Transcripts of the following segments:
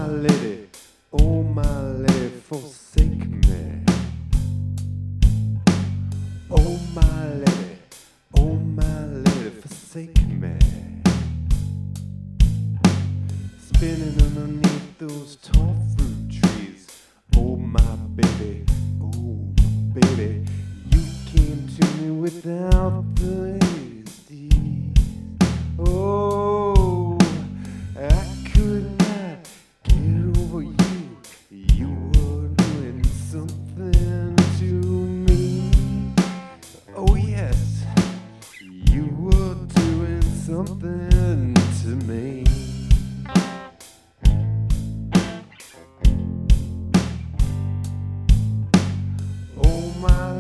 my lady, forsake me. Oh my lady, forsake me. Spinning underneath those tall fruit trees. Oh my baby, you came to me without the hasty. Oh, I could not get over you. You were doing something to me. Oh yes, you were doing something to me. Oh my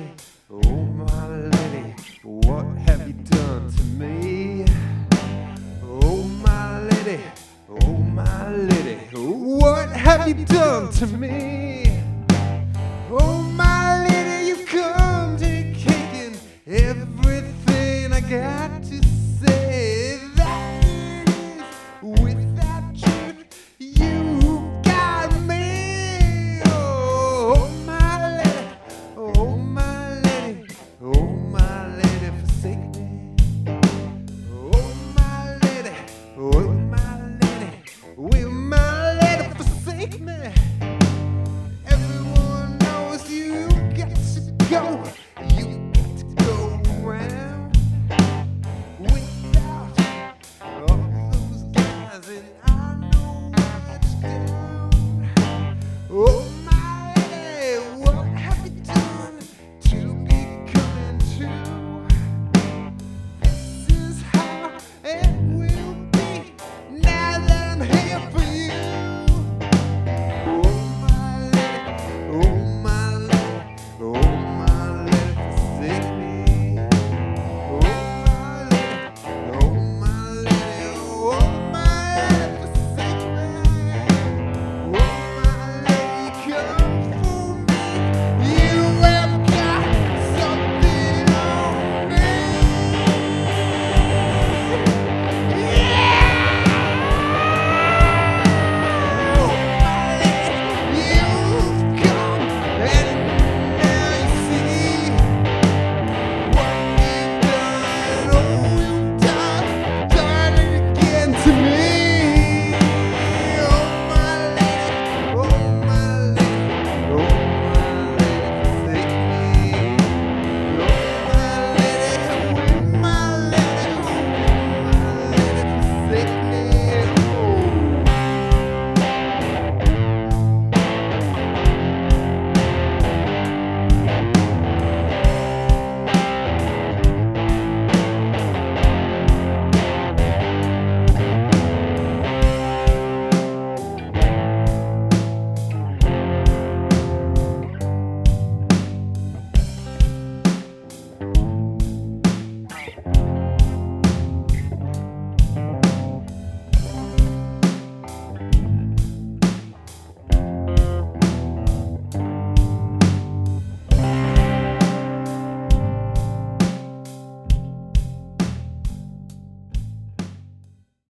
lady, what have you done to me? Oh my lady, what have you done to me? Oh my lady, you come taking everything I got.